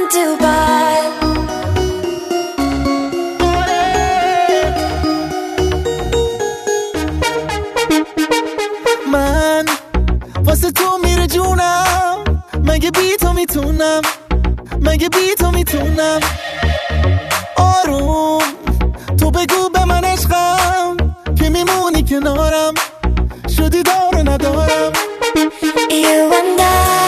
Dubai. من واسه تو میره جونم، مگه بی تو میتونم، مگه بی تو میتونم. آروم تو بگو به من عشقم که میمونی کنارم، شدی دار ندارم. You and I